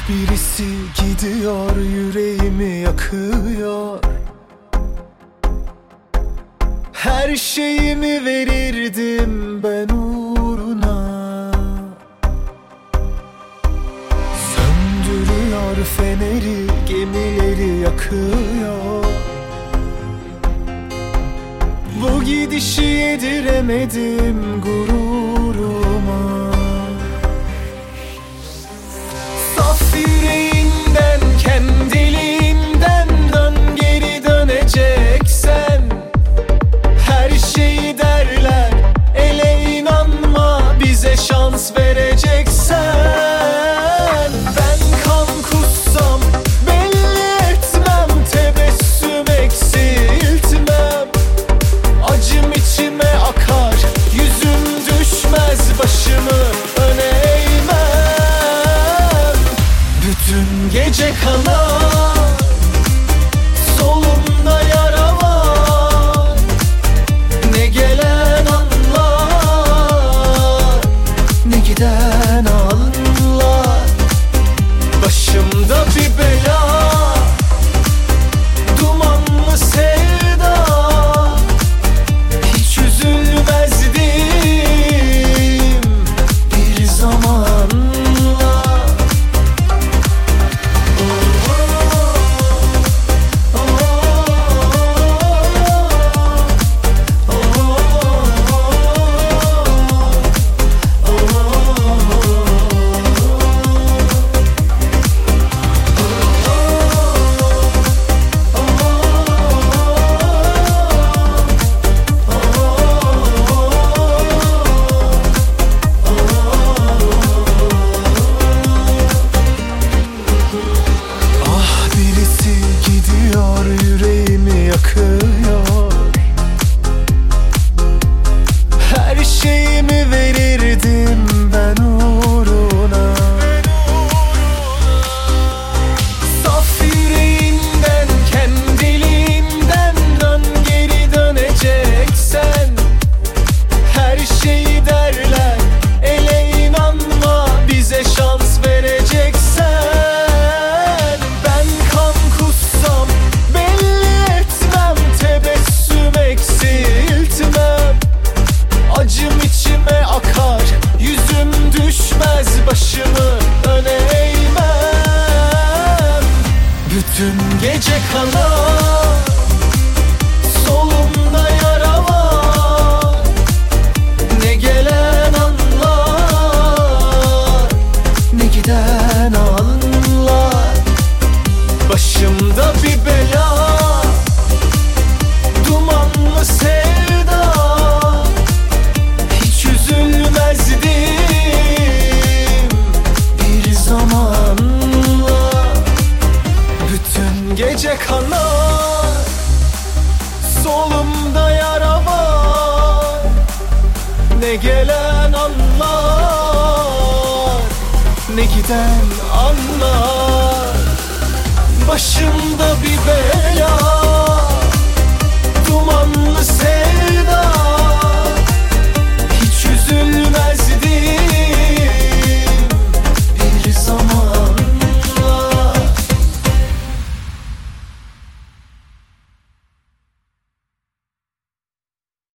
Birisi gidiyor, yüreğimi yakıyor. Her şeyimi verirdim ben uğruna. Söndürüyor feneri, gemileri yakıyor. Bu gidişi yediremedim gururuma. Saf yüreğinden, kendiliğinden dön, geri döneceksen. Her şeyi derler, ele inanma, bize şans vereceksen. Ben kan kussam belli etmem, tebessüm eksiltmem. Acım içime akar, yüzüm düşmez, başımı öne eğmem. Bütün gece kanar, solumda yara var. Ne gelen anlar, ne giden anlar. Başımda bir bela, dumanlı sevda. Hiç üzülmezdim bir zamanla. Yüreğimi yakıyor. Her şeyimi verirdim ben uğruna. Saf yüreğinden, kendiliğinden dön, geri döneceksen. Her şeyi derler, ele inanma, bize şans vereceksen. Ben kan kussam belli etmem, tebessüm eksiltmem. Acım içime akar, yüzüm düşmez, başımı öne eğmem. Bütün gece kanar, solumda yara var. Ne gelen anlar, ne giden anlar. Başımda bir bela, dumanlı sevda. Hiç üzülmezdim bir zamanla. Bütün gece kanar, solumda yara var. Ne gelen anlar, ne giden anlar. Başımda bir bela, dumanlı sevda.